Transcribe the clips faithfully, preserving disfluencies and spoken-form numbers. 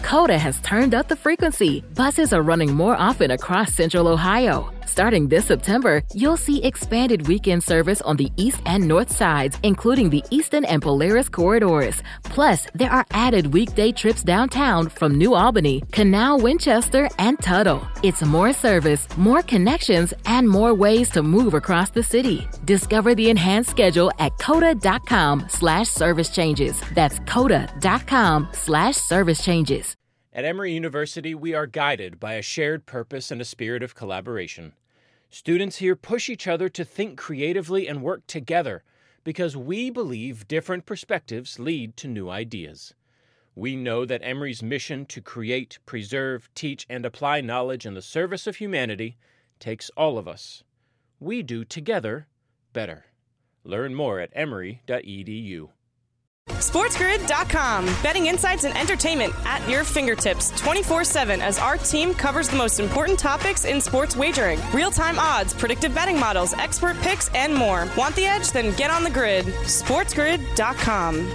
Coda has turned up the frequency. Buses are running more often across Central Ohio. Starting this September, you'll see expanded weekend service on the east and north sides, including the Eastern and Polaris corridors. Plus, there are added weekday trips downtown from New Albany, Canal, Winchester, and Tuttle. It's more service, more connections, and more ways to move across the city. Discover the enhanced schedule at coda.com slash service changes. That's coda.com slash service changes. At Emory University, we are guided by a shared purpose and a spirit of collaboration. Students here push each other to think creatively and work together because we believe different perspectives lead to new ideas. We know that Emory's mission to create, preserve, teach, and apply knowledge in the service of humanity takes all of us. We do together better. Learn more at emory dot e d u. SportsGrid dot com. Betting insights and entertainment at your fingertips twenty-four seven as our team covers the most important topics in sports wagering. Real-time odds, predictive betting models, expert picks, and more. Want the edge? Then get on the grid. SportsGrid dot com.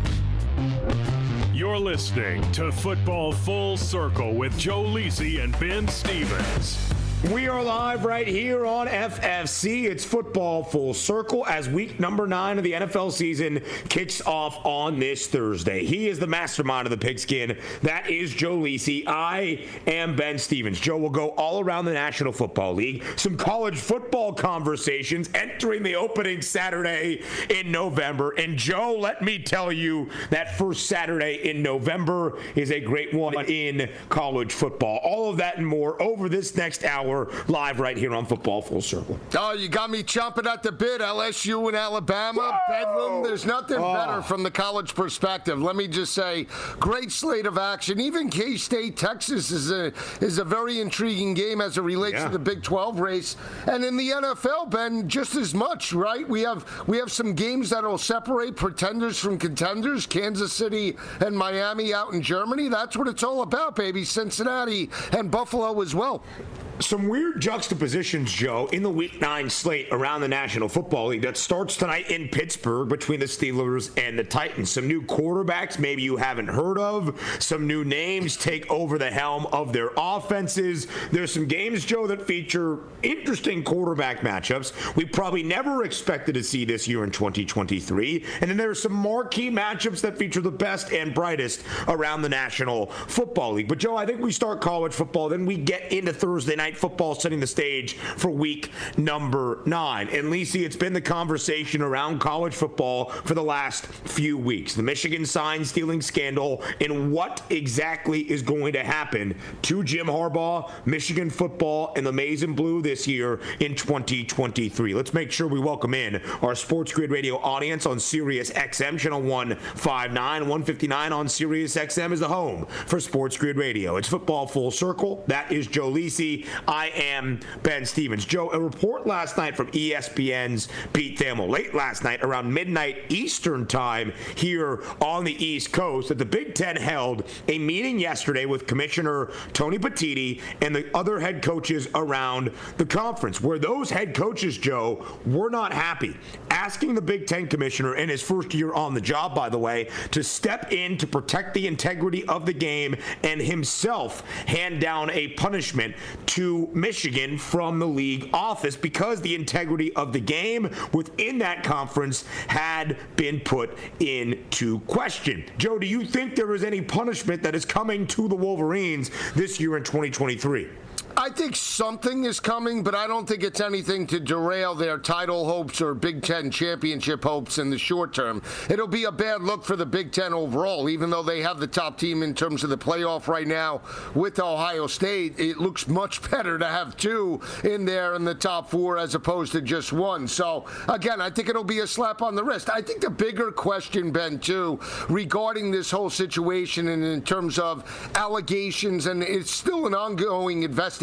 You're listening to Football Full Circle with Joe Lisi and Ben Stevens. We are live right here on F F C. It's Football Full Circle as week number nine of the N F L season kicks off on this Thursday. He is the mastermind of the pigskin. That is Joe Lisi. I am Ben Stevens. Joe will go all around the National Football League. Some college football conversations entering the opening Saturday in November. And Joe, let me tell you, that first Saturday in November is a great one in college football. All of that and more over this next hour. Live right here on Football Full Circle. Oh, you got me chomping at the bit. L S U and Alabama, Whoa! Bedlam. There's nothing oh. better from the college perspective. Let me just say, great slate of action. Even K-State, Texas is a is a very intriguing game as it relates yeah. to the Big twelve race. And in the N F L, Ben, just as much, right? We have we have some games that will separate pretenders from contenders. Kansas City and Miami out in Germany. That's what it's all about, baby. Cincinnati and Buffalo as well. Some weird juxtapositions, Joe, in the Week nine slate around the National Football League that starts tonight in Pittsburgh between the Steelers and the Titans. Some new quarterbacks maybe you haven't heard of. Some new names take over the helm of their offenses. There's some games, Joe, that feature interesting quarterback matchups we probably never expected to see this year in twenty twenty-three. And then there's some marquee matchups that feature the best and brightest around the National Football League. But, Joe, I think we start college football, then we get into Thursday night football, setting the stage for week number nine. And Lisi, it's been the conversation around college football for the last few weeks. The Michigan sign stealing scandal and what exactly is going to happen to Jim Harbaugh, Michigan football, and the Maize and Blue this year in twenty twenty-three. Let's make sure we welcome in our Sports Grid Radio audience on Sirius X M, channel one fifty-nine, one fifty-nine on Sirius X M is the home for Sports Grid Radio. It's Football Full Circle. That is Joe Lisi. I am Ben Stevens. Joe, a report last night from E S P N's Pete Thamel, late last night around midnight Eastern time here on the East Coast, that the Big Ten held a meeting yesterday with Commissioner Tony Petitti and the other head coaches around the conference, where those head coaches, Joe, were not happy, asking the Big Ten commissioner in his first year on the job, by the way, to step in to protect the integrity of the game and himself hand down a punishment to Michigan from the league office because the integrity of the game within that conference had been put into question. Joe, do you think there is any punishment that is coming to the Wolverines this year in twenty twenty-three? I think something is coming, but I don't think it's anything to derail their title hopes or Big Ten championship hopes in the short term. It'll be a bad look for the Big Ten overall, even though they have the top team in terms of the playoff right now with Ohio State. It looks much better to have two in there in the top four as opposed to just one. So, again, I think it'll be a slap on the wrist. I think the bigger question, Ben, too, regarding this whole situation and in terms of allegations, and it's still an ongoing investigation,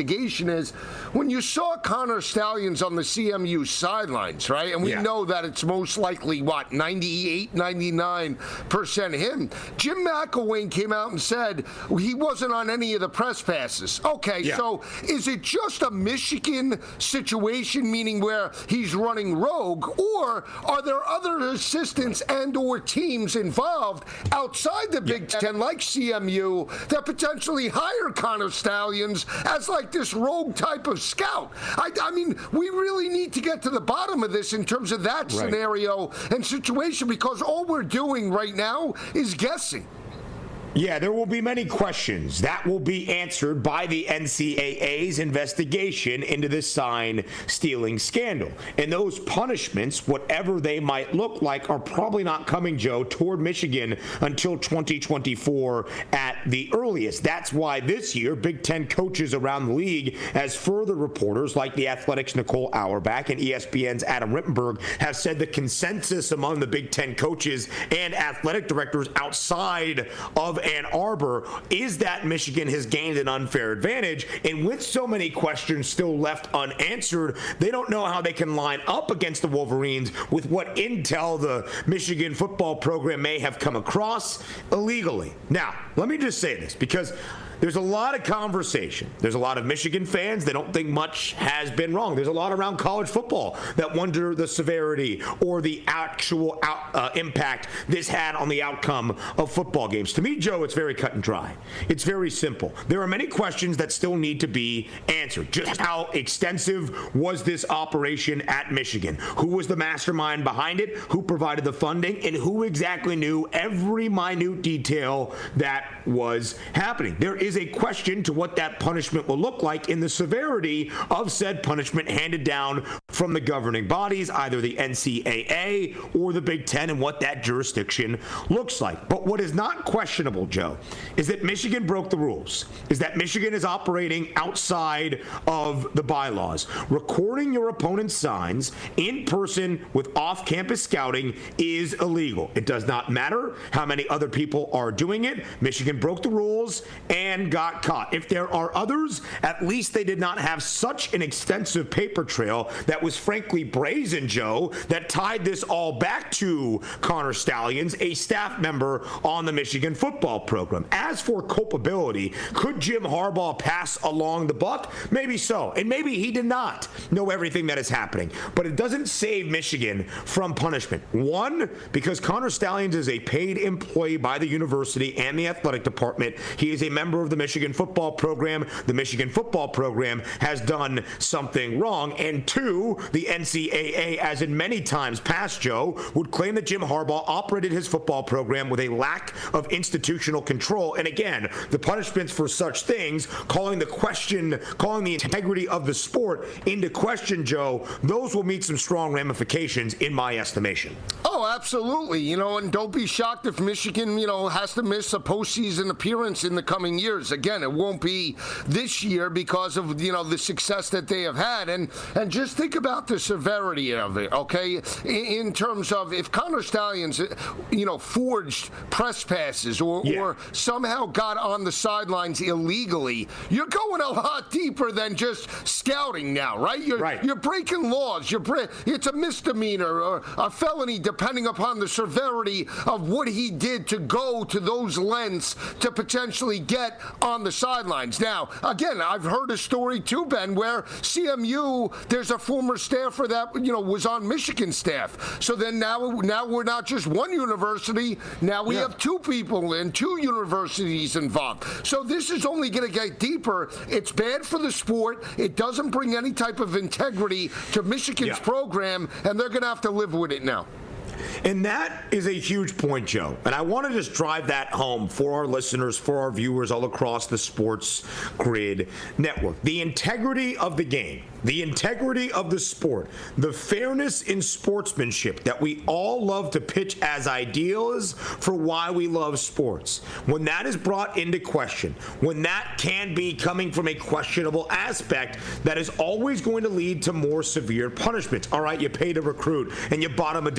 investigation is when you saw Connor Stalions on the C M U sidelines, right? And we yeah. know that it's most likely, what, ninety-eight, ninety-nine percent him. Jim McElwain came out and said he wasn't on any of the press passes. Okay, yeah. so is it just a Michigan situation, meaning where he's running rogue, or are there other assistants and or teams involved outside the Big yeah. Ten, like C M U, that potentially hire Connor Stalions as like this rogue type of scout? I, I mean, we really need to get to the bottom of this in terms of that right. scenario and situation, because all we're doing right now is guessing. Yeah, there will be many questions that will be answered by the N C double A's investigation into the sign stealing scandal. And those punishments, whatever they might look like, are probably not coming, Joe, toward Michigan until twenty twenty-four at the earliest. That's why this year, Big Ten coaches around the league, as further reporters like The Athletic's Nicole Auerbach and E S P N's Adam Rittenberg have said, the consensus among the Big Ten coaches and athletic directors outside of Ann Arbor is that Michigan has gained an unfair advantage, and with so many questions still left unanswered, they don't know how they can line up against the Wolverines with what intel the Michigan football program may have come across illegally. Now, let me just say this, because there's a lot of conversation. There's a lot of Michigan fans that don't think much has been wrong. There's a lot around college football that wonder the severity or the actual out, uh, impact this had on the outcome of football games. To me, Joe, it's very cut and dry. It's very simple. There are many questions that still need to be answered. Just how extensive was this operation at Michigan? Who was the mastermind behind it? Who provided the funding? And who exactly knew every minute detail that was happening? There is a question to what that punishment will look like in the severity of said punishment handed down from the governing bodies, either the N C double A or the Big Ten, and what that jurisdiction looks like. But what is not questionable, Joe, is that Michigan broke the rules, is that Michigan is operating outside of the bylaws. Recording your opponent's signs in person with off-campus scouting is illegal. It does not matter how many other people are doing it. Michigan broke the rules and got caught. If there are others, at least they did not have such an extensive paper trail that was frankly brazen, Joe, that tied this all back to Connor Stalions, a staff member on the Michigan football program. As for culpability, could Jim Harbaugh pass along the buck? Maybe so. And maybe he did not know everything that is happening. But it doesn't save Michigan from punishment. One, because Connor Stalions is a paid employee by the university and the athletic department. He is a member of the Michigan football program. The Michigan football program has done something wrong. And two, the N C double A, as in many times past, Joe, would claim that Jim Harbaugh operated his football program with a lack of institutional control. And again, the punishments for such things, calling the question, calling the integrity of the sport into question, Joe, those will meet some strong ramifications in my estimation. Oh, absolutely. You know, and don't be shocked if Michigan, you know, has to miss a postseason appearance in the coming years. Again, it won't be this year because of, you know, the success that they have had. And and just think about the severity of it, okay? In, in terms of if Connor Stalions, you know, forged press passes or, yeah. or somehow got on the sidelines illegally, you're going a lot deeper than just scouting now, right? You're, right. you're breaking laws. You're bre- it's a misdemeanor or a felony, depending upon the severity of what he did to go to those lengths to potentially get on the sidelines. Now, again, I've heard a story too, Ben, where C M U, there's a former staffer that, you know, was on Michigan staff. So then now, now we're not just one university. Now we yeah. have two people and two universities involved. So this is only going to get deeper. It's bad for the sport. It doesn't bring any type of integrity to Michigan's yeah. program, and they're going to have to live with it now. And that is a huge point, Joe. And I want to just drive that home for our listeners, for our viewers all across the Sports Grid network. The integrity of the game, the integrity of the sport, the fairness in sportsmanship that we all love to pitch as ideals for why we love sports. When that is brought into question, when that can be coming from a questionable aspect, that is always going to lead to more severe punishments. All right, you paid a recruit and you bought him a dinner.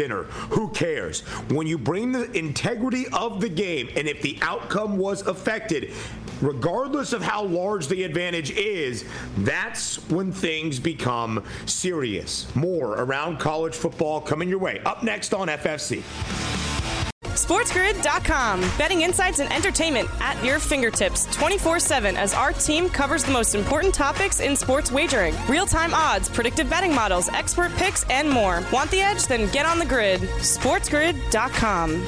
Who cares? When you bring the integrity of the game, and if the outcome was affected, regardless of how large the advantage is, that's when things become serious. More around college football coming your way. Up next on F F C. SportsGrid dot com. Betting insights and entertainment at your fingertips twenty-four seven as our team covers the most important topics in sports wagering. Real-time odds, predictive betting models, expert picks, and more. Want the edge? Then get on the grid. SportsGrid dot com.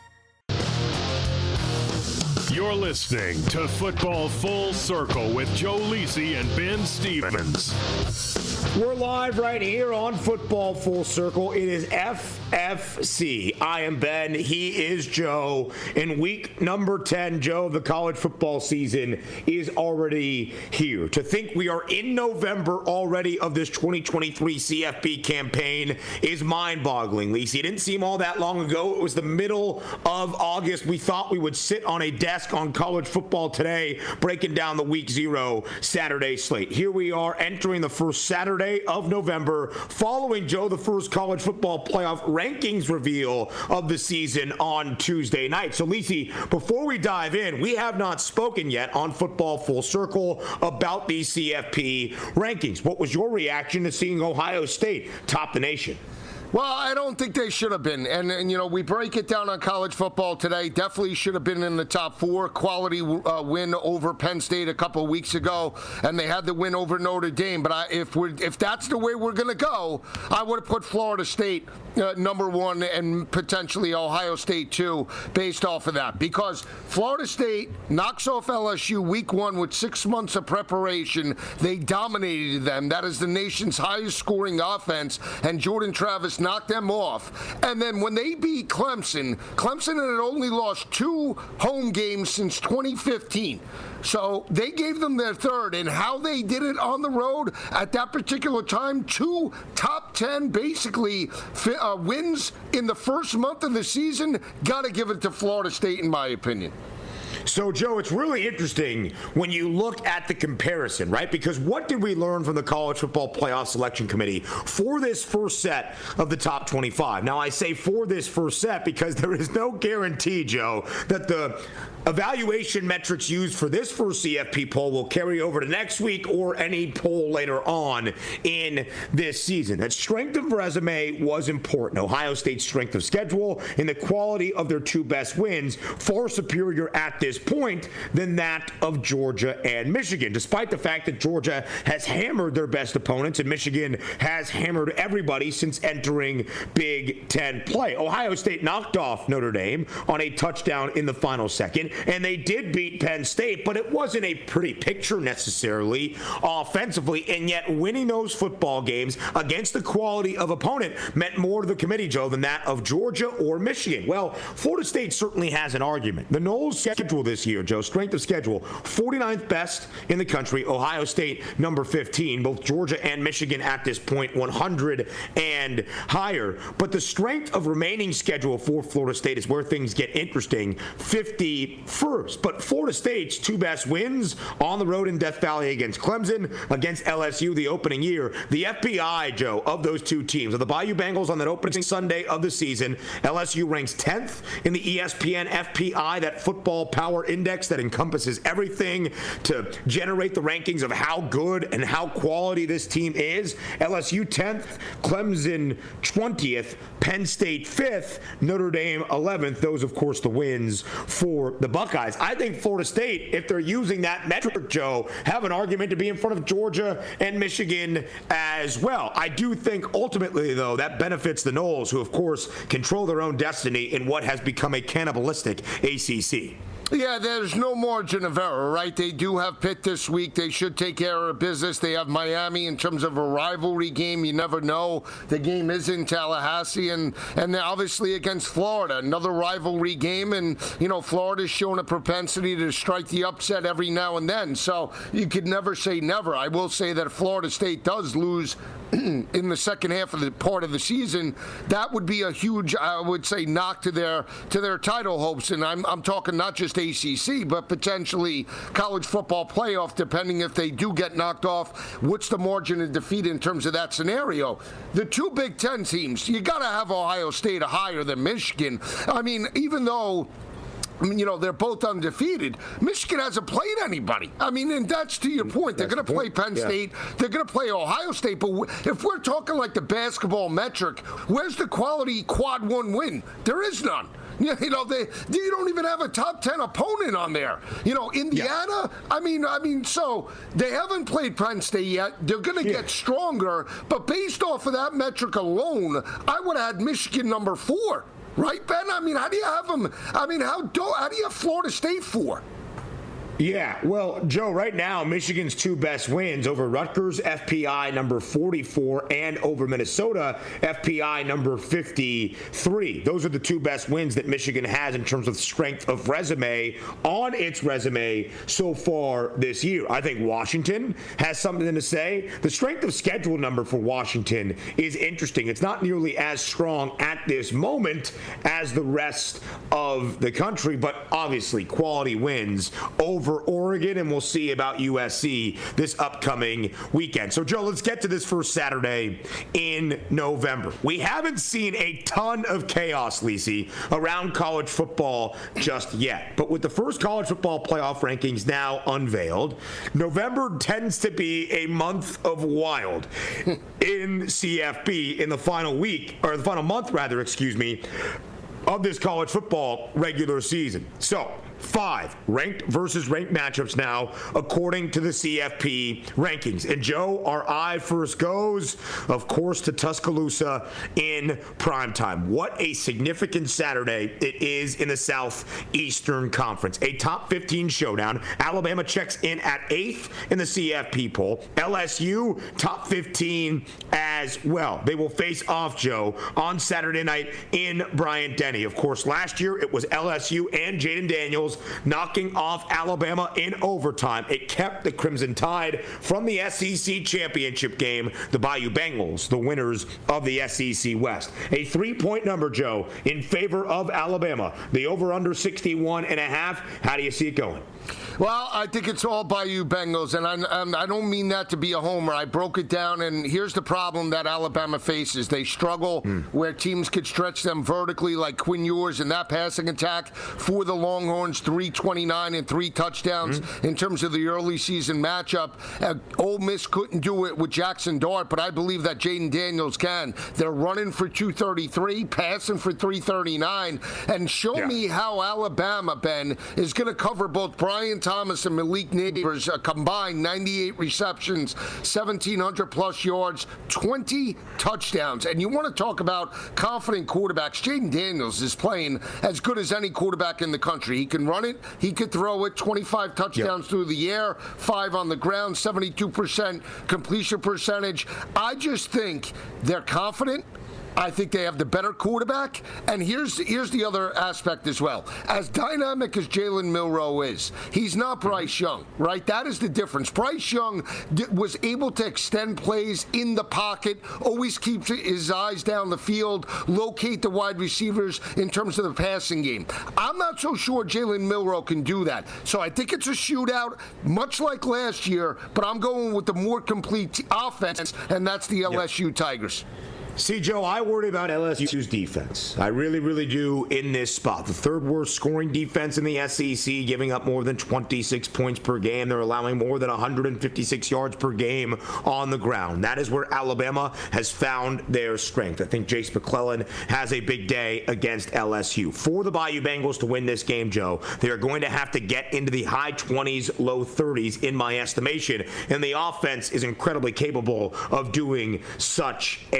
You're listening to Football Full Circle with Joe Lisi and Ben Stevens. We're live right here on Football Full Circle. It is F F C. I am Ben. He is Joe. In week number ten, Joe, the college football season is already here. To think we are in November already of this twenty twenty-three C F P campaign is mind-boggling, Lisa. It didn't seem all that long ago. It was the middle of August. We thought we would sit on a desk on College Football Today breaking down the week zero Saturday slate. Here we are entering the first Saturday of November, following, Joe, the first college football playoff rankings reveal of the season on Tuesday night. So, Lisi, before we dive in, we have not spoken yet on Football Full Circle about these C F P rankings. What was your reaction to seeing Ohio State top the nation? Well, I don't think they should have been. And, and, you know, we break it down on College Football Today. Definitely should have been in the top four. Quality uh, win over Penn State a couple of weeks ago, and they had the win over Notre Dame. But I, if we're if that's the way we're going to go, I would have put Florida State uh, number one and potentially Ohio State two based off of that. Because Florida State knocks off L S U week one with six months of preparation. They dominated them. That is the nation's highest scoring offense, and Jordan Travis knocked them off. And then when they beat Clemson, Clemson had only lost two home games since twenty fifteen. So they gave them their third, and how they did it on the road at that particular time, two top ten basically uh, wins in the first month of the season, got to give it to Florida State in my opinion. So, Joe, it's really interesting when you look at the comparison, right? Because what did we learn from the College Football Playoff Selection Committee for this first set of the top twenty-five? Now, I say for this first set because there is no guarantee, Joe, that the evaluation metrics used for this first C F P poll will carry over to next week or any poll later on in this season. That strength of resume was important. Ohio State's strength of schedule and the quality of their two best wins far superior at this point than that of Georgia and Michigan, despite the fact that Georgia has hammered their best opponents and Michigan has hammered everybody since entering Big Ten play. Ohio State knocked off Notre Dame on a touchdown in the final second, and they did beat Penn State, but it wasn't a pretty picture necessarily offensively, and yet winning those football games against the quality of opponent meant more to the committee, Joe, than that of Georgia or Michigan. Well, Florida State certainly has an argument. The Noles schedule this year, Joe, strength of schedule, forty-ninth best in the country. Ohio State, number fifteen. Both Georgia and Michigan at this point, one hundred and higher. But the strength of remaining schedule for Florida State is where things get interesting, fifty-first. But Florida State's two best wins on the road in Death Valley against Clemson, against L S U the opening year. The F P I, Joe, of those two teams, of the Bayou Bengals on that opening Sunday of the season, L S U ranks tenth in the E S P N F P I, that football power index that encompasses everything to generate the rankings of how good and how quality this team is. L S U tenth, Clemson twentieth, Penn State fifth, Notre Dame eleventh. Those, of course, the wins for the Buckeyes. I think Florida State, if they're using that metric, Joe, have an argument to be in front of Georgia and Michigan as well. I do think ultimately, though, that benefits the Noles, who, of course, control their own destiny in what has become a cannibalistic A C C. Yeah, there's no margin of error, right? They do have Pitt this week. They should take care of business. They have Miami in terms of a rivalry game. You never know. The game is in Tallahassee, and and obviously against Florida, another rivalry game. And, you know, Florida's shown a propensity to strike the upset every now and then. So you could never say never. I will say that if Florida State does lose in the second half of the part of the season, that would be a huge, I would say, knock to their to their title hopes. And I'm I'm talking not just A C C, but potentially college football playoff, depending if they do get knocked off. What's the margin of defeat in terms of that scenario? The two Big Ten teams, you got to have Ohio State higher than Michigan. I mean, even though, you know, they're both undefeated, Michigan hasn't played anybody. I mean, and that's to your point. They're going to play Penn State. Yeah. They're going to play Ohio State. But if we're talking like the basketball metric, where's the quality quad one win? There is none. You know, they, you don't even have a top ten opponent on there. You know, Indiana, yeah. I mean, I mean, so they haven't played Penn State yet. They're going to yeah. get stronger. But based off of that metric alone, I would have had Michigan number four. Right, Ben? I mean, how do you have them? I mean, how do, how do you have Florida State for? Yeah, well, Joe, right now, Michigan's two best wins over Rutgers, F P I number forty-four, and over Minnesota, F P I number fifty-three. Those are the two best wins that Michigan has in terms of strength of resume on its resume so far this year. I think Washington has something to say. The strength of schedule number for Washington is interesting. It's not nearly as strong at this moment as the rest of the country, but obviously quality wins over Oregon, and we'll see about U S C this upcoming weekend. So, Joe, let's get to this first Saturday in November. We haven't seen a ton of chaos, Lisi, around college football just yet. But with the first college football playoff rankings now unveiled, November tends to be a month of wild in C F B in the final week, or the final month, rather, excuse me, of this college football regular season. So, five ranked versus ranked matchups now, according to the C F P rankings. And Joe, our eye first goes, of course, to Tuscaloosa in primetime. What a significant Saturday it is in the Southeastern Conference. A top fifteen showdown. Alabama checks in at eighth in the C F P poll. L S U, top fifteen as well. They will face off, Joe, on Saturday night in Bryant-Denny. Of course, last year it was L S U and Jaden Daniels knocking off Alabama in overtime. It kept the Crimson Tide from the S E C championship game. The Bayou Bengals, the winners of the S E C West. A three-point number, Joe, in favor of Alabama. The over-under sixty-one and a half. How do you see it going? Well, I think it's all Bayou Bengals, and I, I don't mean that to be a homer. I broke it down, and here's the problem that Alabama faces. They struggle mm. where teams could stretch them vertically, like Quinn Ewers in that passing attack for the Longhorns, three twenty-nine and three touchdowns mm. in terms of the early season matchup. Uh, Ole Miss couldn't do it with Jackson Dart, but I believe that Jaden Daniels can. They're running for two thirty-three, passing for three thirty-nine, and show yeah. me how Alabama, Ben, is going to cover both Brian Thomas and Malik Neighbors, a combined ninety-eight receptions, seventeen hundred plus yards, twenty touchdowns. And you want to talk about confident quarterbacks. Jaden Daniels is playing as good as any quarterback in the country. He can run it, he could throw it, twenty-five touchdowns yep. through the air, five on the ground, seventy-two percent completion percentage. I just think they're confident. I think they have the better quarterback. And here's here's the other aspect as well. As dynamic as Jalen Milroe is, he's not Bryce Young, right? That is the difference. Bryce Young d- was able to extend plays in the pocket, always keeps his eyes down the field, locate the wide receivers in terms of the passing game. I'm not so sure Jalen Milroe can do that. So I think it's a shootout, much like last year, but I'm going with the more complete t- offense, and that's the L S U yep. Tigers. See, Joe, I worry about L S U's defense. I really, really do in this spot. The third worst scoring defense in the S E C, giving up more than twenty-six points per game. They're allowing more than one hundred fifty-six yards per game on the ground. That is where Alabama has found their strength. I think Jace McClellan has a big day against L S U. For the Bayou Bengals to win this game, Joe, they are going to have to get into the high twenties, low thirties in my estimation, and the offense is incredibly capable of doing such a thing.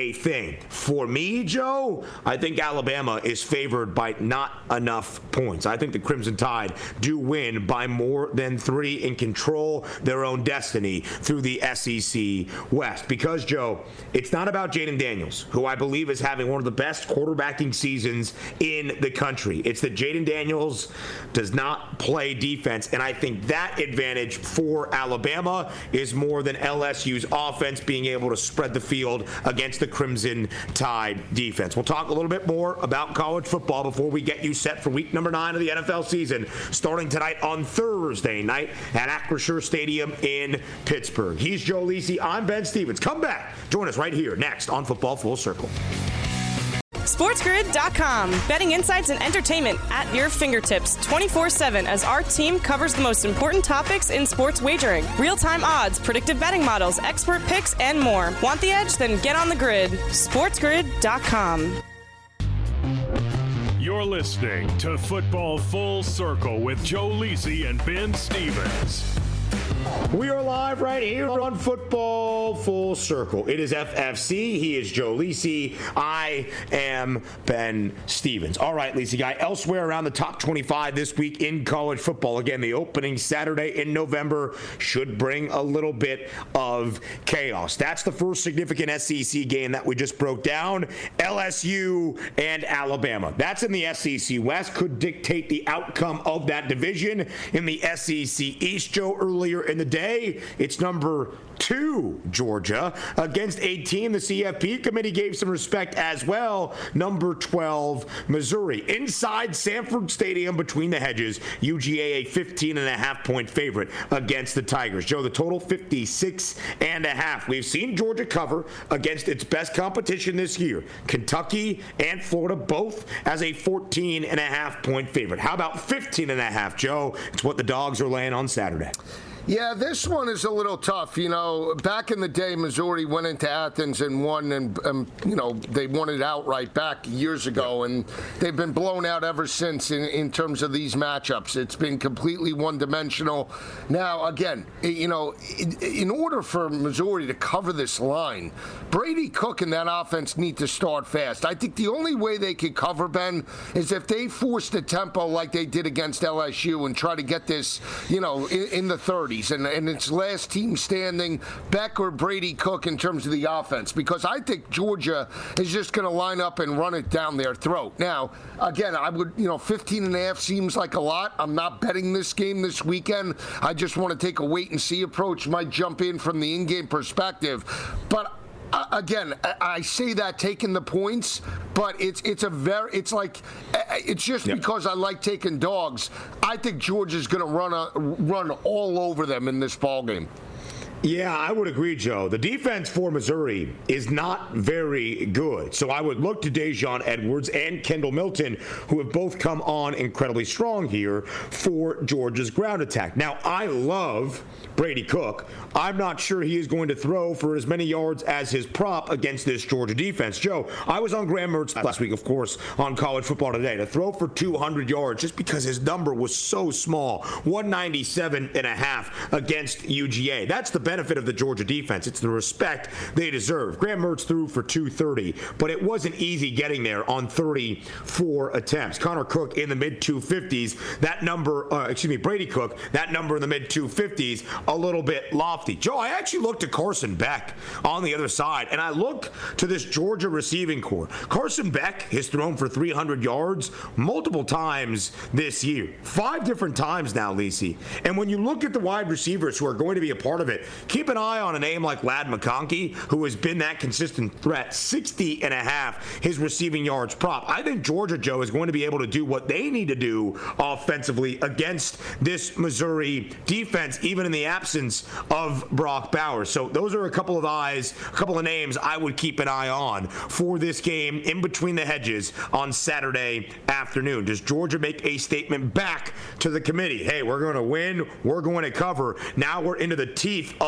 game. For me, Joe, I think Alabama is favored by not enough points. I think the Crimson Tide do win by more than three and control their own destiny through the S E C West. Because, Joe, it's not about Jayden Daniels, who I believe is having one of the best quarterbacking seasons in the country. It's that Jayden Daniels does not play defense, and I think that advantage for Alabama is more than L S U's offense being able to spread the field against the Crimson Tide defense. We'll talk a little bit more about college football before we get you set for week number nine of the N F L season, starting tonight on Thursday night at Acrisure Stadium in Pittsburgh. He's Joe Lisi. I'm Ben Stevens. Come back. Join us right here next on Football Full Circle. SportsGrid dot com. Betting insights and entertainment at your fingertips twenty-four seven as our team covers the most important topics in sports wagering. Real-time odds, predictive betting models, expert picks, and more. Want the edge? Then get on the grid. SportsGrid dot com. You're listening to Football Full Circle with Joe Lisi and Ben Stevens. We are live right here on Football Full Circle. It is F F C. He is Joe Lisi. I am Ben Stevens. All right, Lisi guy. Elsewhere around the top twenty-five this week in college football. Again, the opening Saturday in November should bring a little bit of chaos. That's the first significant S E C game that we just broke down. L S U and Alabama. That's in the S E C West. Could dictate the outcome of that division. In the S E C East, Joe, earlier in the day, it's number two, Georgia, against a team the C F P committee gave some respect as well, number twelve, Missouri. Inside Sanford Stadium between the hedges, U G A a fifteen and a half point favorite against the Tigers. Joe, the total fifty-six and a half. We've seen Georgia cover against its best competition this year, Kentucky and Florida, both as a fourteen and a half point favorite. How about fifteen and a half, Joe? It's what the Dogs are laying on Saturday. Yeah, this one is a little tough. You know, back in the day, Missouri went into Athens and won, and, um, you know, they won it outright back years ago, and they've been blown out ever since in, in terms of these matchups. It's been completely one-dimensional. Now, again, you know, in, in order for Missouri to cover this line, Brady Cook and that offense need to start fast. I think the only way they could cover, Ben, is if they force the tempo like they did against L S U and try to get this, you know, in, in the thirties. And, and it's last team standing, Beck or Brady Cook in terms of the offense, because I think Georgia is just going to line up and run it down their throat. Now, again, I would, you know, fifteen and a half seems like a lot. I'm not betting this game this weekend. I just want to take a wait and see approach. Might jump in from the in-game perspective. But Uh, again, I say that taking the points, but it's it's a very it's like it's just yep. because I like taking dogs. I think Georgia's going to run a, run all over them in this ballgame. Yeah, I would agree, Joe. The defense for Missouri is not very good. So I would look to Dejon Edwards and Kendall Milton, who have both come on incredibly strong here for Georgia's ground attack. Now, I love Brady Cook. I'm not sure he is going to throw for as many yards as his prop against this Georgia defense. Joe, I was on Graham Mertz last week, of course, on College Football Today, to throw for two hundred yards just because his number was so small, one ninety-seven and a half against U G A. That's the benefit of the Georgia defense. It's the respect they deserve. Graham Mertz threw for two thirty, but it wasn't easy getting there on thirty-four attempts. Connor Cook in the mid two fifties. That number, uh, excuse me, Brady Cook, that number in the mid two fifties, a little bit lofty. Joe, I actually looked at Carson Beck on the other side, and I look to this Georgia receiving corps. Carson Beck has thrown for three hundred yards multiple times this year. Five different times now, Lisi. And when you look at the wide receivers who are going to be a part of it, keep an eye on a name like Ladd McConkey, who has been that consistent threat, sixty and a half his receiving yards prop. I think Georgia, Joe, is going to be able to do what they need to do offensively against this Missouri defense, even in the absence of Brock Bowers. So those are a couple of eyes, a couple of names I would keep an eye on for this game in between the hedges on Saturday afternoon. Does Georgia make a statement back to the committee? Hey, we're going to win. We're going to cover. Now we're into the teeth of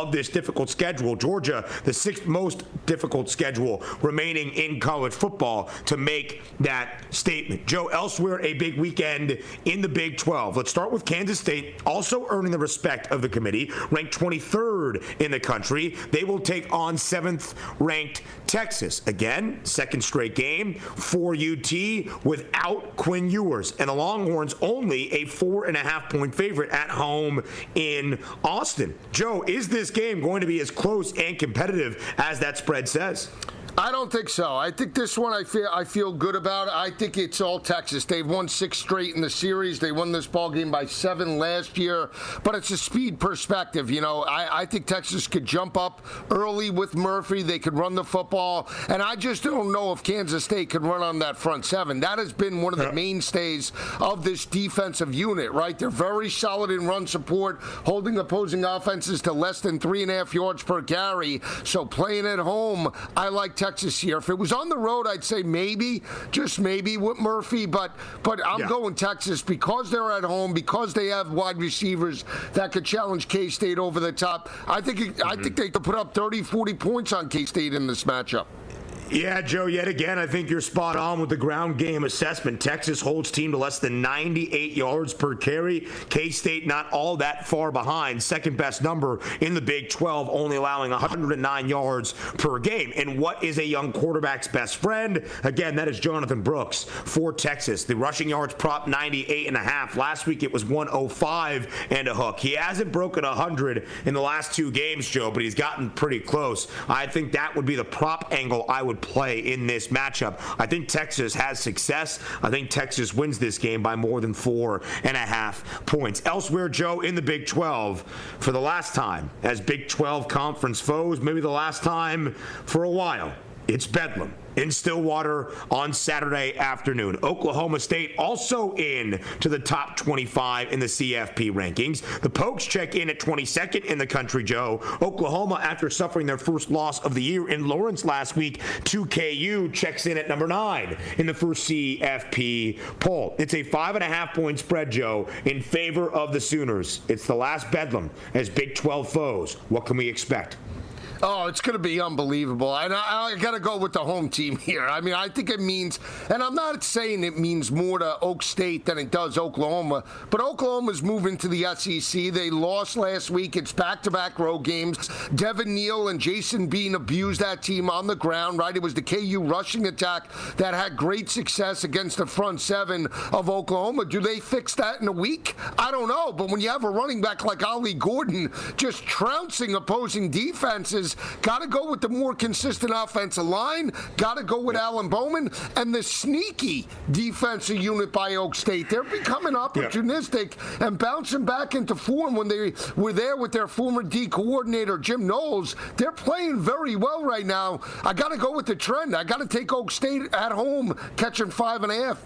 of this difficult schedule. Georgia, the sixth most difficult schedule remaining in college football, to make that statement. Joe, elsewhere, a big weekend in the Big twelve. Let's start with Kansas State, also earning the respect of the committee, ranked twenty-third in the country. They will take on seventh-ranked Texas. Again, second straight game for U T without Quinn Ewers. And the Longhorns only a four and a half point favorite at home in Austin. Joe, is this game going to be as close and competitive as that spread says? I don't think so. I think this one I feel I feel good about. I think it's all Texas. They've won six straight in the series. They won this ball game by seven last year. But it's a speed perspective. You know, I, I think Texas could jump up early with Murphy. They could run the football. And I just don't know if Kansas State could run on that front seven. That has been one of the mainstays of this defensive unit, right? They're very solid in run support, holding opposing offenses to less than three and a half yards per carry. So playing at home, I like Texas here. If it was on the road, I'd say maybe, just maybe with Murphy, but but I'm yeah. going Texas because they're at home, because they have wide receivers that could challenge K-State over the top. I think it, mm-hmm. I think they could put up thirty, forty points on K-State in this matchup. Yeah, Joe, yet again, I think you're spot on with the ground game assessment. Texas holds team to less than ninety-eight yards per carry. K-State not all that far behind. Second best number in the Big twelve, only allowing one hundred nine yards per game. And what is a young quarterback's best friend? Again, that is Jonathan Brooks for Texas. The rushing yards prop ninety-eight and a half. Last week it was one oh five and a hook. He hasn't broken one hundred in the last two games, Joe, but he's gotten pretty close. I think that would be the prop angle I would play in this matchup. I think Texas has success. I think Texas wins this game by more than four and a half points. Elsewhere, Joe, in the Big twelve, for the last time as Big twelve conference foes, maybe the last time for a while, it's Bedlam in Stillwater on Saturday afternoon. Oklahoma State also in to the top twenty-five in the C F P rankings. The Pokes check in at twenty-second in the country, Joe. Oklahoma, after suffering their first loss of the year in Lawrence last week to K U, checks in at number nine in the first C F P poll. It's a five and a half point spread, Joe, in favor of the Sooners. It's the last Bedlam as Big twelve foes. What can we expect? Oh, it's going to be unbelievable. And I, I got to go with the home team here. I mean, I think it means, and I'm not saying it means more to Oak State than it does Oklahoma, but Oklahoma's moving to the S E C. They lost last week. It's back-to-back road games. Devin Neal and Jason Bean abused that team on the ground, right? It was the K U rushing attack that had great success against the front seven of Oklahoma. Do they fix that in a week? I don't know. But when you have a running back like Ollie Gordon just trouncing opposing defenses, got to go with the more consistent offensive line. Got to go with yep. Alan Bowman and the sneaky defensive unit by Oak State. They're becoming opportunistic yep. and bouncing back into form when they were there with their former D coordinator, Jim Knowles. They're playing very well right now. I got to go with the trend. I got to take Oak State at home, catching five and a half.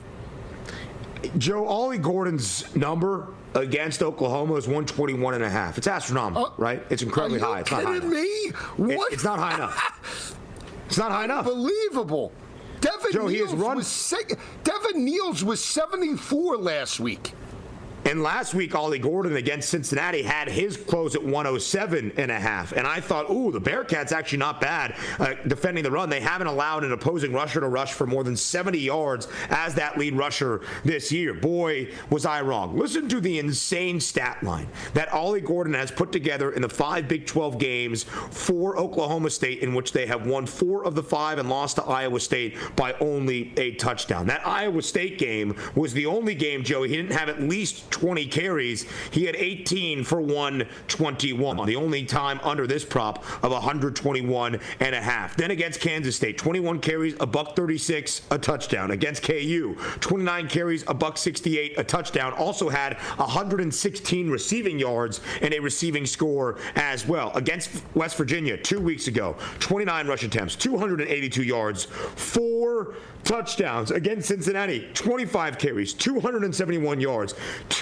Joe, Ollie Gordon's number against Oklahoma is one twenty-one and a half. It's astronomical, uh, right? It's incredibly high. It's not high enough. Are you kidding me? What? It, it's not high enough. It's not high enough. Unbelievable. Devin Joe, Neals he has run. Was Devin Neals was seventy-four last week. And last week, Ollie Gordon against Cincinnati had his close at one oh seven and a half. And I thought, ooh, the Bearcats actually not bad uh, defending the run. They haven't allowed an opposing rusher to rush for more than seventy yards as that lead rusher this year. Boy, was I wrong. Listen to the insane stat line that Ollie Gordon has put together in the five Big twelve games for Oklahoma State, in which they have won four of the five and lost to Iowa State by only a touchdown. That Iowa State game was the only game, Joey, he didn't have at least twenty carries. He had eighteen for one twenty-one. The only time under this prop of one twenty-one and a half. Then against Kansas State, twenty-one carries, a buck thirty-six, a touchdown. Against K U, twenty-nine carries, a buck sixty-eight, a touchdown. Also had one hundred sixteen receiving yards and a receiving score as well. Against West Virginia two weeks ago, twenty-nine rush attempts, two hundred eighty-two yards, four touchdowns. Against Cincinnati, twenty-five carries, two hundred seventy-one yards, two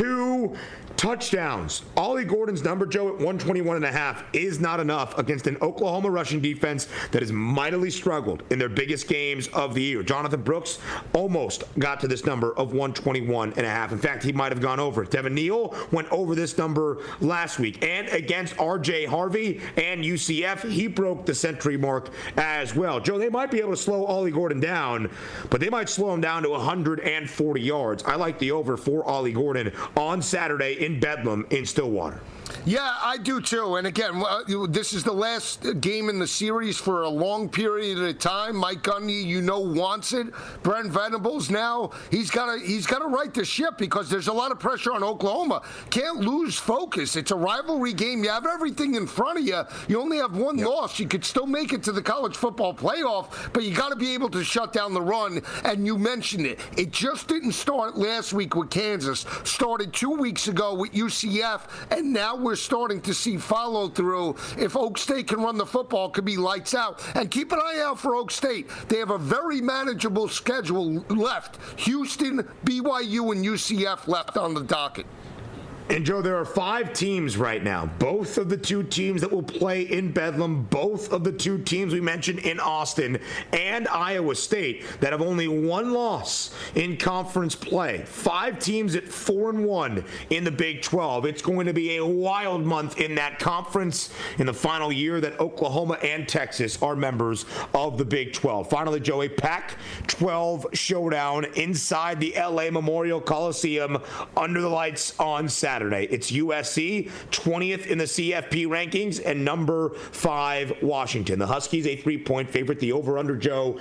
two touchdowns. Ollie Gordon's number, Joe, at one twenty-one and a half is not enough against an Oklahoma rushing defense that has mightily struggled in their biggest games of the year. Jonathan Brooks almost got to this number of one twenty-one and a half. In fact, he might have gone over it. Devin Neal went over this number last week. And against R J Harvey and U C F, he broke the century mark as well. Joe, they might be able to slow Ollie Gordon down, but they might slow him down to one hundred forty yards. I like the over for Ollie Gordon on Saturday in Bedlam in Stillwater. Yeah, I do too. And again, this is the last game in the series for a long period of time. Mike Gundy, you know, wants it. Brent Venables now, he's got to he's got to right the ship because there's a lot of pressure on Oklahoma. Can't lose focus. It's a rivalry game. You have everything in front of you. You only have one yep. loss. You could still make it to the college football playoff, but you got to be able to shut down the run. And you mentioned it. It just didn't start last week with Kansas. Started two weeks ago with U C F, and now we're starting to see follow through. If Oak State can run the football, it could be lights out. And keep an eye out for Oak State. They have a very manageable schedule left. Houston, B Y U, and U C F left on the docket. And, Joe, there are five teams right now. Both of the two teams that will play in Bedlam, both of the two teams we mentioned in Austin and Iowa State that have only one loss in conference play. Five teams at four and one in the Big twelve. It's going to be a wild month in that conference in the final year that Oklahoma and Texas are members of the Big twelve. Finally, Joe, a Pac twelve showdown inside the L A Memorial Coliseum under the lights on Saturday. Saturday. It's U S C, twentieth in the C F P rankings, and number five, Washington. The Huskies, a three-point favorite. The over-under, Joe,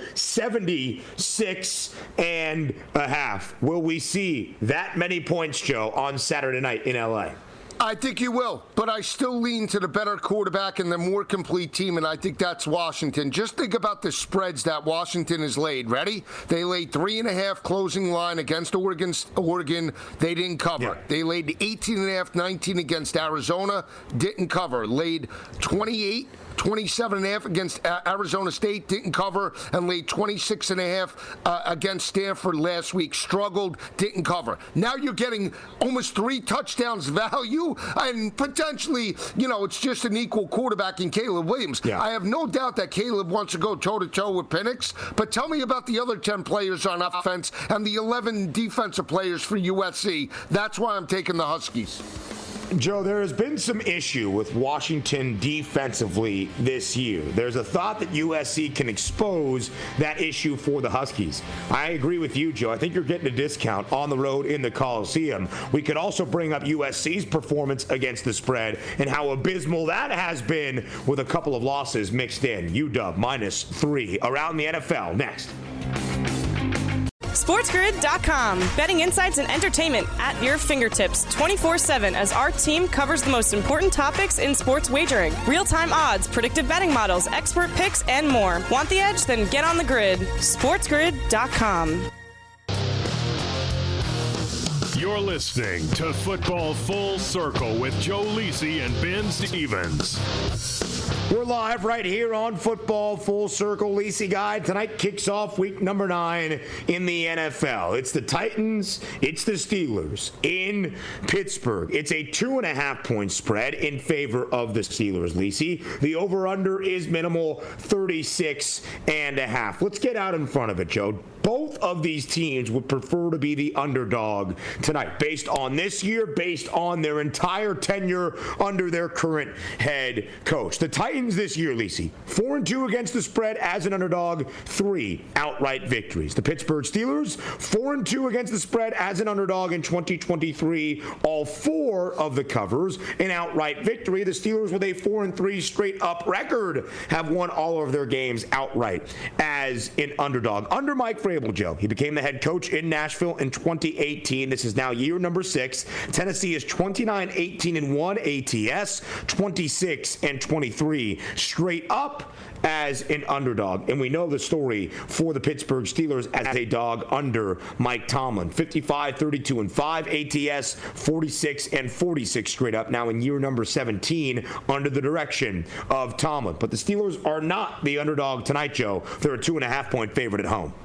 seventy-six and a half. Will we see that many points, Joe, on Saturday night in L A? I think you will, but I still lean to the better quarterback and the more complete team, and I think that's Washington. Just think about the spreads that Washington has laid. Ready? They laid three and a half closing line against Oregon. Oregon, they didn't cover. Yeah. They laid eighteen and a half, nineteen against Arizona, didn't cover. Laid twenty-eight, twenty-seven and a half against Arizona State, didn't cover, and laid twenty-six and a half uh, against Stanford last week. Struggled, didn't cover. Now you're getting almost three touchdowns value, and potentially, you know, it's just an equal quarterback in Caleb Williams. Yeah. I have no doubt that Caleb wants to go toe-to-toe with Penix, but tell me about the other ten players on offense and the eleven defensive players for U S C. That's why I'm taking the Huskies. Joe, there has been some issue with Washington defensively this year. There's a thought that U S C can expose that issue for the Huskies. I agree with you, Joe. I think you're getting a discount on the road in the Coliseum. We could also bring up U S C's performance against the spread and how abysmal that has been with a couple of losses mixed in. U W minus three around the N F L. Next. SportsGrid dot com. Betting insights and entertainment at your fingertips twenty-four seven as our team covers the most important topics in sports wagering. Real-time odds, predictive betting models, expert picks, and more. Want the edge? Then get on the grid. SportsGrid dot com. You're listening to Football Full Circle with Joe Lisi and Ben Stevens. We're live right here on Football Full Circle. Lisi Guide tonight kicks off week number nine in the N F L. It's the Titans. It's the Steelers in Pittsburgh. It's a two and a half point spread in favor of the Steelers, Lisi. The over-under is minimal, thirty-six and a half. Let's get out in front of it, Joe. Both of these teams would prefer to be the underdog tonight, based on this year, based on their entire tenure under their current head coach. The Titans this year, Lisi, four and two against the spread as an underdog, three outright victories. The Pittsburgh Steelers, four and two against the spread as an underdog in twenty twenty-three, all four of the covers an outright victory. The Steelers, with a four and three straight up record, have won all of their games outright as an underdog. Under Mike Vrabel, Joe, he became the head coach in Nashville in twenty eighteen. This is now year number six. Tennessee is twenty-nine, eighteen, and one A T S, twenty-six and twenty-three straight up as an underdog. And we know the story for the Pittsburgh Steelers as a dog under Mike Tomlin. fifty-five, thirty-two, and five A T S, forty-six and forty-six straight up, now in year number seventeen under the direction of Tomlin. But the Steelers are not the underdog tonight, Joe. They're a two and a half point favorite at home.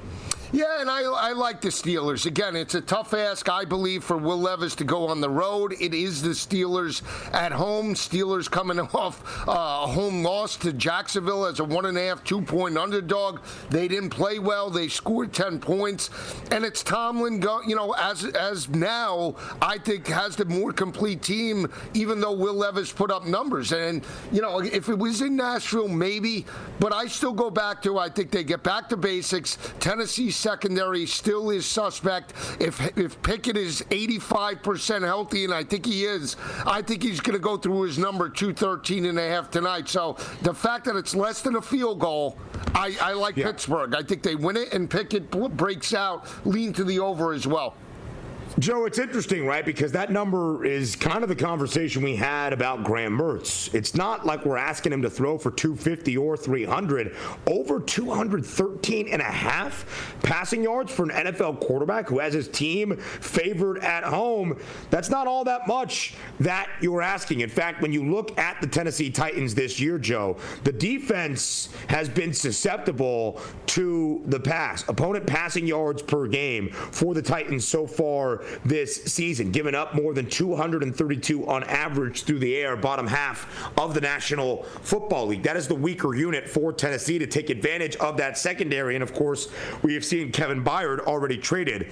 Yeah, and I, I like the Steelers. Again, it's a tough ask, I believe, for Will Levis to go on the road. It is the Steelers at home. Steelers coming off uh, a home loss to Jacksonville as a one and a half, two-point underdog. They didn't play well. They scored ten points. And it's Tomlin, go, you know, as, as now, I think, has the more complete team, even though Will Levis put up numbers. And, you know, if it was in Nashville, maybe. But I still go back to, I think they get back to basics. Tennessee's secondary still is suspect. If if Pickett is eighty-five percent healthy, and I think he is, I think he's going to go through his number two thirteen and a half tonight. So the fact that it's less than a field goal, I, I like yeah. Pittsburgh. I think they win it, and Pickett breaks out, lean to the over as well. Joe, it's interesting, right? Because that number is kind of the conversation we had about Graham Mertz. It's not like we're asking him to throw for two fifty or three hundred. Over two thirteen and a half passing yards for an N F L quarterback who has his team favored at home. That's not all that much that you're asking. In fact, when you look at the Tennessee Titans this year, Joe, the defense has been susceptible to the pass. Opponent passing yards per game for the Titans so far this season, giving up more than two thirty-two on average through the air, bottom half of the National Football League. That is the weaker unit for Tennessee to take advantage of that secondary. And of course, we have seen Kevin Byard already traded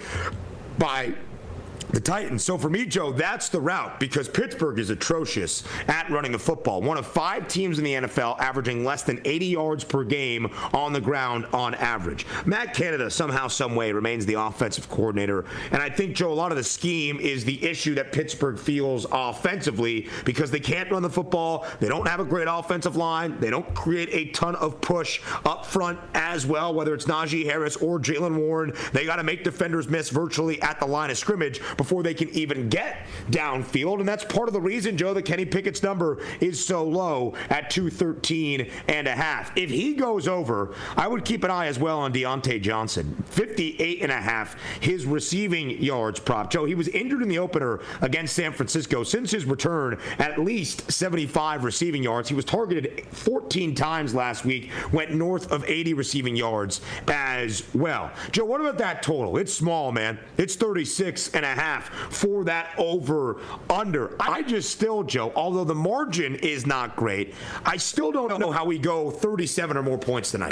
by the Titans. So for me, Joe, that's the route, because Pittsburgh is atrocious at running the football. One of five teams in the N F L averaging less than eighty yards per game on the ground on average. Matt Canada somehow, some way remains the offensive coordinator. And I think, Joe, a lot of the scheme is the issue that Pittsburgh feels offensively, because they can't run the football. They don't have a great offensive line. They don't create a ton of push up front as well, whether it's Najee Harris or Jaylen Warren. They got to make defenders miss virtually at the line of scrimmage before they can even get downfield. And that's part of the reason, Joe, that Kenny Pickett's number is so low at two thirteen and a half. If he goes over, I would keep an eye as well on Deontay Johnson. fifty-eight and a half, his receiving yards prop. Joe, he was injured in the opener against San Francisco. Since his return, at least seventy-five receiving yards. He was targeted fourteen times last week, went north of eighty receiving yards as well. Joe, what about that total? It's small, man. It's thirty-six and a half for that over under. I just still, Joe, although the margin is not great, I still don't know how we go thirty-seven or more points tonight.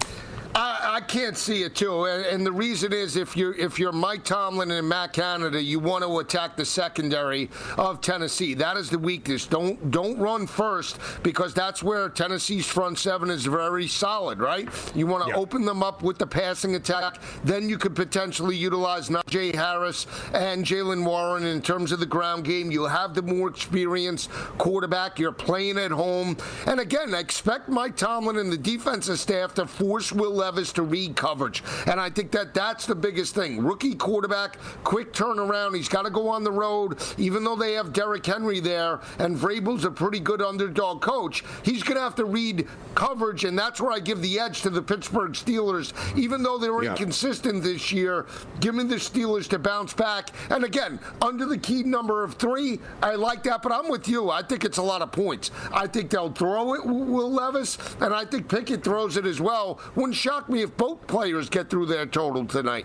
I, I can't see it too, and, and the reason is if you're if you're Mike Tomlin and Matt Canada, you want to attack the secondary of Tennessee. That is the weakness. Don't don't run first, because that's where Tennessee's front seven is very solid, right? You want to yep. open them up with the passing attack. Then you could potentially utilize Najee Harris and Jaylen Warren in terms of the ground game. You have the more experienced quarterback. You're playing at home, and again, expect Mike Tomlin and the defensive staff to force Will Levis to read coverage. And I think that that's the biggest thing. Rookie quarterback, quick turnaround. He's got to go on the road. Even though they have Derrick Henry there, and Vrabel's a pretty good underdog coach, he's going to have to read coverage, and that's where I give the edge to the Pittsburgh Steelers. Even though they're yeah. inconsistent this year, give me the Steelers to bounce back. And again, under the key number of three, I like that, but I'm with you. I think it's a lot of points. I think they'll throw it, Will Levis, and I think Pickett throws it as well. Wouldn't shock me if both players get through their total tonight.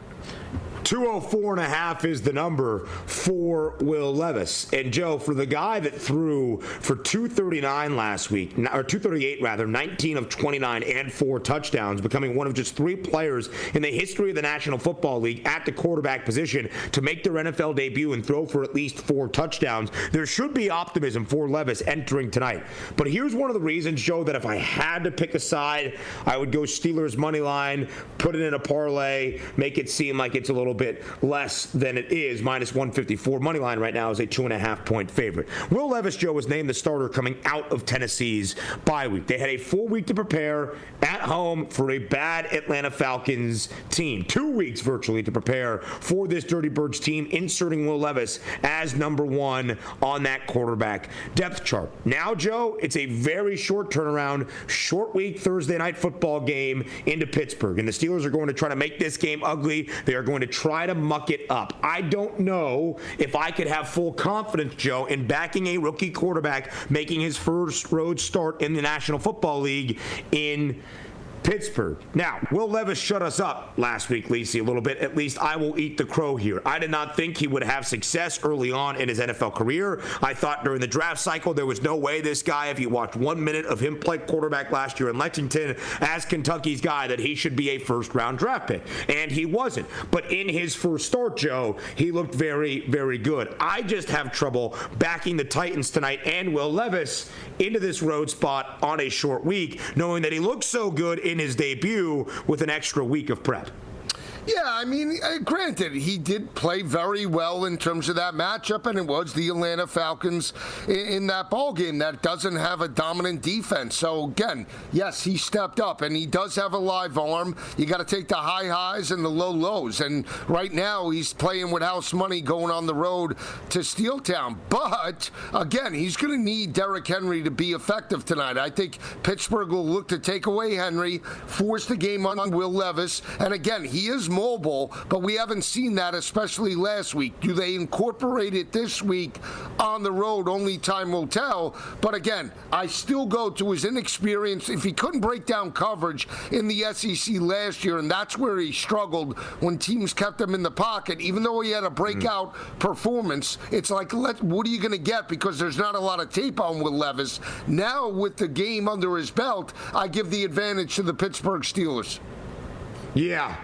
two oh four and a half is the number for Will Levis. And Joe, for the guy that threw for two thirty-nine last week, or two thirty-eight rather, nineteen of twenty-nine and four touchdowns, becoming one of just three players in the history of the National Football League at the quarterback position to make their N F L debut and throw for at least four touchdowns, there should be optimism for Levis entering tonight. But here's one of the reasons, Joe, that if I had to pick a side, I would go Steelers money line, put it in a parlay, make it seem like it's a little bit less than it is. Minus one fifty-four. Money line right now is a two and a half point favorite. Will Levis, Joe, was named the starter coming out of Tennessee's bye week. They had a full week to prepare at home for a bad Atlanta Falcons team. Two weeks virtually to prepare for this Dirty Birds team, inserting Will Levis as number one on that quarterback depth chart. Now, Joe, it's a very short turnaround, short week Thursday night football game into Pittsburgh. And the Steelers are going to try to make this game ugly. They are going to try to muck it up. I don't know if I could have full confidence, Joe, in backing a rookie quarterback making his first road start in the National Football League in Pittsburgh. Now, Will Levis shut us up last week, Lacey, a little bit. At least I will eat the crow here. I did not think he would have success early on in his N F L career. I thought during the draft cycle there was no way this guy, if you watched one minute of him play quarterback last year in Lexington as Kentucky's guy, that he should be a first-round draft pick. And he wasn't. But in his first start, Joe, he looked very, very good. I just have trouble backing the Titans tonight and Will Levis into this road spot on a short week, knowing that he looked so good in his debut with an extra week of prep. Yeah, I mean, uh, granted, he did play very well in terms of that matchup, and it was the Atlanta Falcons in, in that ballgame that doesn't have a dominant defense. So, again, yes, he stepped up, and he does have a live arm. You got to take the high highs and the low lows, and right now he's playing with house money going on the road to Steeltown. But, again, he's going to need Derrick Henry to be effective tonight. I think Pittsburgh will look to take away Henry, force the game on Will Levis, and, again, he is mobile, but we haven't seen that, especially last week. Do they incorporate it this week on the road? Only time will tell. But again, I still go to his inexperience. If he couldn't break down coverage in the S E C last year, and that's where he struggled when teams kept him in the pocket, even though he had a breakout mm. performance, it's like, let, what are you going to get? Because there's not a lot of tape on Will Levis. Now, with the game under his belt, I give the advantage to the Pittsburgh Steelers. Yeah.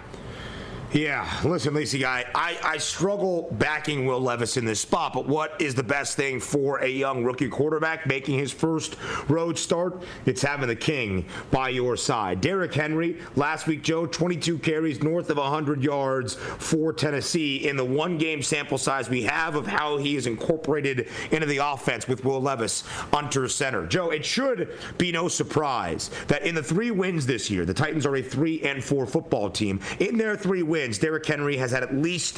Yeah, listen, Lacey, I, I, I struggle backing Will Levis in this spot, but what is the best thing for a young rookie quarterback making his first road start? It's having the king by your side. Derrick Henry, last week, Joe, twenty-two carries, north of one hundred yards for Tennessee in the one-game sample size we have of how he is incorporated into the offense with Will Levis under center. Joe, it should be no surprise that in the three wins this year, the Titans are a three and four football team. In their three wins, Derrick Henry has had at least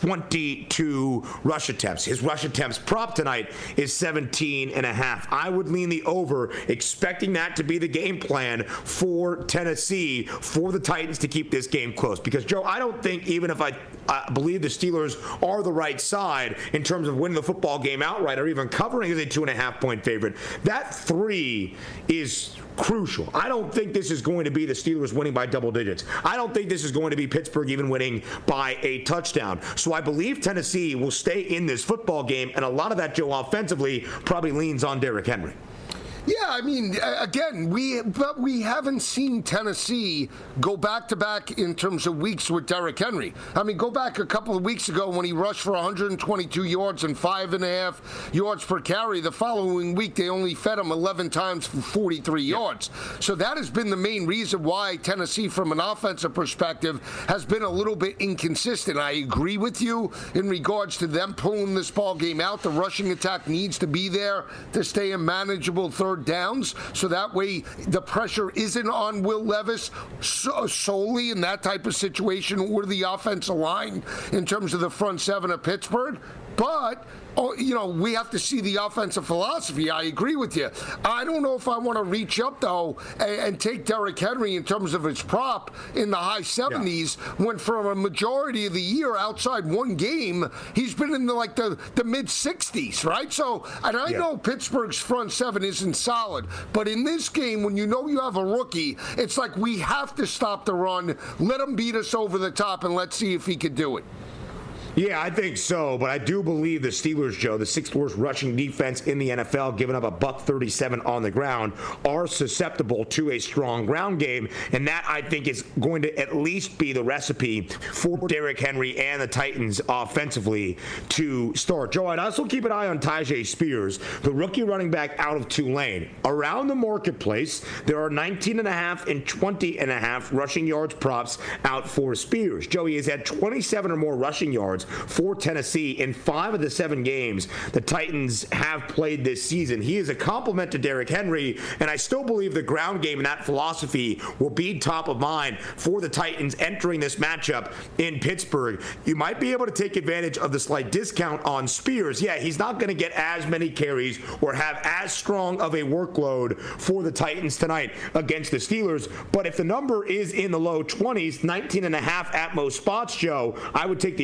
twenty-two rush attempts. His rush attempts prop tonight is seventeen and a half. I would lean the over, expecting that to be the game plan for Tennessee, for the Titans to keep this game close. Because, Joe, I don't think, even if I uh, believe the Steelers are the right side in terms of winning the football game outright or even covering as a two and a half point favorite, that three is crucial. I don't think this is going to be the Steelers winning by double digits. I don't think this is going to be Pittsburgh even winning by a touchdown. So I believe Tennessee will stay in this football game, and a lot of that, Joe, offensively probably leans on Derrick Henry. Yeah, I mean, again, we but we haven't seen Tennessee go back-to-back in terms of weeks with Derrick Henry. I mean, go back a couple of weeks ago when he rushed for one hundred twenty-two yards and five and a half yards per carry. The following week, they only fed him eleven times for forty-three yards. So that has been the main reason why Tennessee, from an offensive perspective, has been a little bit inconsistent. I agree with you in regards to them pulling this ball game out. The rushing attack needs to be there to stay in manageable third downs, so that way the pressure isn't on Will Levis so, solely in that type of situation or the offensive line in terms of the front seven of Pittsburgh. But, oh, you know, we have to see the offensive philosophy. I agree with you. I don't know if I want to reach up, though, and, and take Derrick Henry in terms of his prop in the high seventies, yeah. when for a majority of the year outside one game, he's been in the, like the, the mid-sixties, right? So, and I yeah. know Pittsburgh's front seven isn't solid, but in this game, when you know you have a rookie, it's like we have to stop the run, let him beat us over the top, and let's see if he can do it. Yeah, I think so, but I do believe the Steelers, Joe, the sixth worst rushing defense in the N F L, giving up a buck thirty-seven on the ground, are susceptible to a strong ground game, and that, I think, is going to at least be the recipe for Derrick Henry and the Titans offensively to start. Joe, I'd also keep an eye on Tyjae Spears, the rookie running back out of Tulane. Around the marketplace, there are nineteen and a half and twenty and a half rushing yards props out for Spears. Joe, he has had twenty-seven or more rushing yards for Tennessee in five of the seven games the Titans have played this season. He is a compliment to Derrick Henry, and I still believe the ground game and that philosophy will be top of mind for the Titans entering this matchup in Pittsburgh. You might be able to take advantage of the slight discount on Spears. Yeah, he's not going to get as many carries or have as strong of a workload for the Titans tonight against the Steelers, but if the number is in the low twenties, nineteen and a half at most spots, Joe, I would take the over for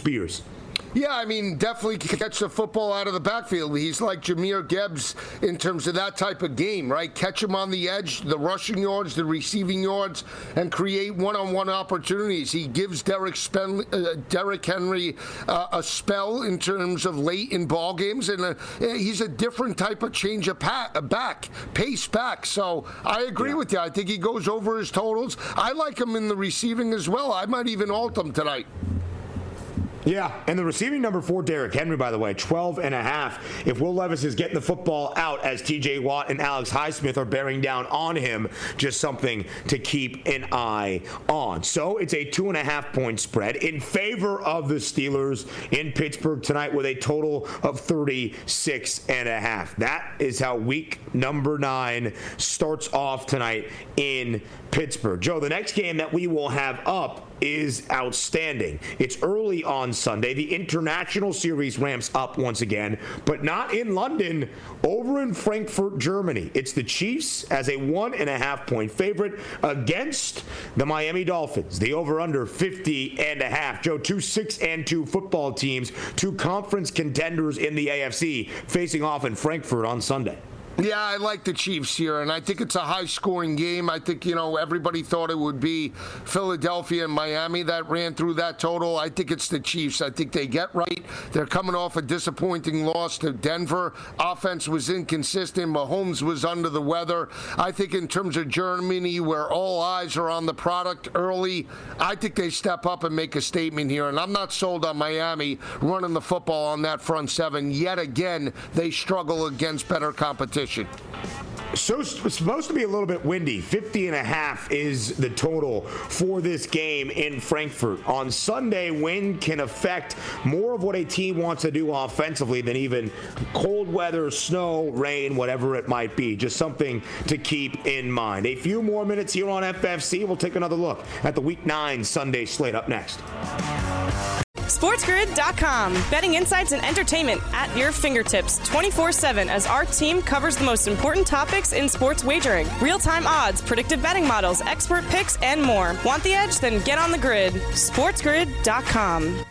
Spears. Yeah, I mean, definitely catch the football out of the backfield. He's like Jahmyr Gibbs in terms of that type of game, right? Catch him on the edge, the rushing yards, the receiving yards, and create one-on-one opportunities. He gives Derek, Spen- uh, Derek Henry uh, a spell in terms of late in ball games, and uh, he's a different type of change of pa- back, pace back. So I agree yeah. with you. I think he goes over his totals. I like him in the receiving as well. I might even alt him tonight. Yeah, and the receiving number for Derrick Henry, by the way, twelve and a half. If Will Levis is getting the football out as T J Watt and Alex Highsmith are bearing down on him, just something to keep an eye on. So it's a two and a half point spread in favor of the Steelers in Pittsburgh tonight with a total of thirty-six and a half. That is how week number nine starts off tonight in Pittsburgh. Joe, the next game that we will have up is outstanding. It's early on Sunday. The International Series ramps up once again, but not in London, over in Frankfurt, Germany. It's the Chiefs as a one and a half point favorite against the Miami Dolphins. The over-under fifty and a half. Joe, two six and two football teams, two conference contenders in the A F C facing off in Frankfurt on Sunday. Yeah, I like the Chiefs here, and I think it's a high-scoring game. I think, you know, everybody thought it would be Philadelphia and Miami that ran through that total. I think it's the Chiefs. I think they get right. They're coming off a disappointing loss to Denver. Offense was inconsistent. Mahomes was under the weather. I think in terms of Germany, where all eyes are on the product early, I think they step up and make a statement here, and I'm not sold on Miami running the football on that front seven. Yet again, they struggle against better competition. So it's supposed to be a little bit windy. fifty and a half is the total for this game in Frankfurt. On Sunday, wind can affect more of what a team wants to do offensively than even cold weather, snow, rain, whatever it might be. Just something to keep in mind. A few more minutes here on F F C. We'll take another look at the Week nine Sunday slate up next. SportsGrid dot com. Betting insights and entertainment at your fingertips twenty-four seven as our team covers the most important topics in sports wagering. Real-time odds, predictive betting models, expert picks, and more. Want the edge? Then get on the grid. SportsGrid dot com.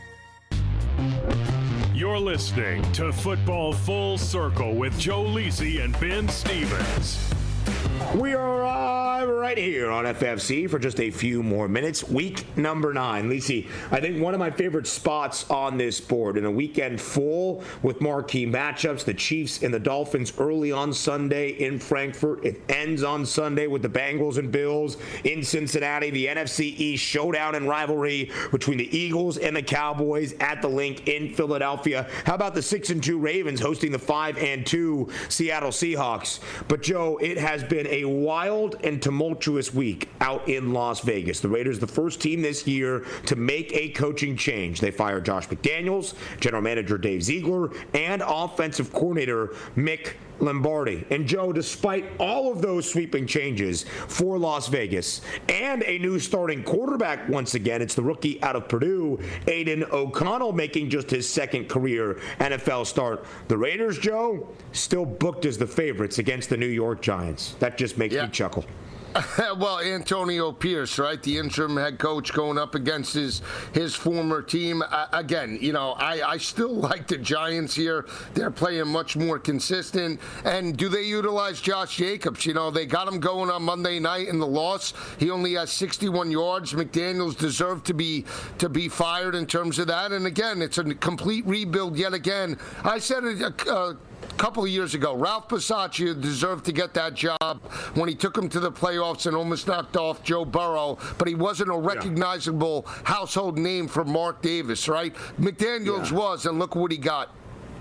You're listening to Football Full Circle with Joe Lisi and Ben Stevens. We are uh, right here on F F C for just a few more minutes. Week number nine. Lisi, I think one of my favorite spots on this board in a weekend full with marquee matchups, the Chiefs and the Dolphins early on Sunday in Frankfurt. It ends on Sunday with the Bengals and Bills in Cincinnati. The N F C East showdown and rivalry between the Eagles and the Cowboys at the Link in Philadelphia. How about the six and two Ravens hosting the five and two Seattle Seahawks? But Joe, it has been a wild and tumultuous week out in Las Vegas. The Raiders, the first team this year to make a coaching change. They fired Josh McDaniels, general manager Dave Ziegler, and offensive coordinator Mick Lombardi. And Joe, despite all of those sweeping changes for Las Vegas and a new starting quarterback once again, it's the rookie out of Purdue, Aiden O'Connell, making just his second career N F L start. The Raiders, Joe, still booked as the favorites against the New York Giants. That just makes yeah. me chuckle. Well, Antonio Pierce, right, the interim head coach going up against his his former team. Uh, again, you know, I, I still like the Giants here. They're playing much more consistent. And do they utilize Josh Jacobs? You know, they got him going on Monday night in the loss. He only has sixty-one yards. McDaniels deserved to be to be fired in terms of that. And again, it's a complete rebuild yet again. I said it a uh, couple of years ago, Ralph Bisaccia deserved to get that job when he took him to the playoffs and almost knocked off Joe Burrow, but he wasn't a recognizable yeah. household name for Mark Davis, right? McDaniels yeah. was, and look what he got.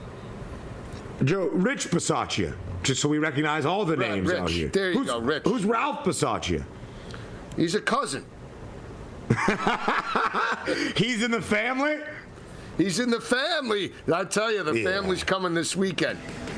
Joe, Rich Bisaccia, just so we recognize all the names Rich. out here. There you who's, go, Rich. Who's Ralph Bisaccia? He's a cousin. He's in the family? He's in the family. I tell you, the yeah. family's coming this weekend.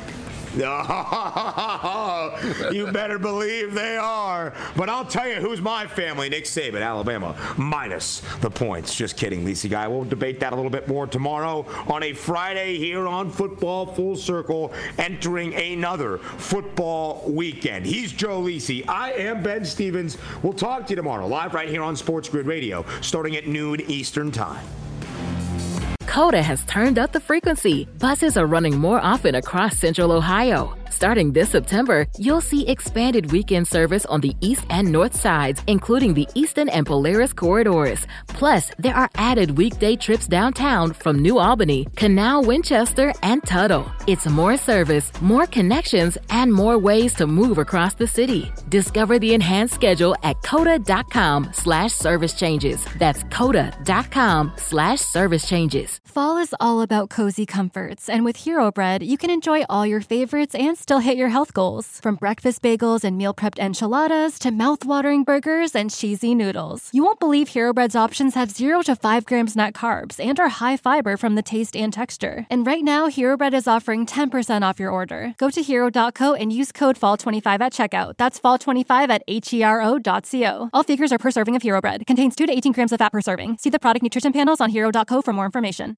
Oh, you better believe they are. But I'll tell you who's my family. Nick Saban, Alabama, minus the points. Just kidding, Lisi guy. We'll debate that a little bit more tomorrow on a Friday here on Football Full Circle, entering another football weekend. He's Joe Lisi. I am Ben Stevens. We'll talk to you tomorrow, live right here on Sports Grid Radio, starting at noon Eastern Time. Coda has turned up the frequency. Buses are running more often across Central Ohio. Starting this September, you'll see expanded weekend service on the east and north sides, including the Eastern and Polaris corridors. Plus, there are added weekday trips downtown from New Albany, Canal, Winchester, and Tuttle. It's more service, more connections, and more ways to move across the city. Discover the enhanced schedule at coda.com slash service changes. That's coda.com slash service changes. Fall is all about cozy comforts, and with Hero Bread, you can enjoy all your favorites and still hit your health goals. From breakfast bagels and meal prepped enchiladas to mouth-watering burgers and cheesy noodles. You won't believe Hero Bread's options have zero to five grams net carbs and are high fiber from the taste and texture. And right now, Hero Bread is offering ten percent off your order. Go to hero dot co and use code fall twenty-five at checkout. That's fall twenty-five at hero dot co. All figures are per serving of Hero Bread. Contains two to eighteen grams of fat per serving. See the product nutrition panels on hero dot co for more information.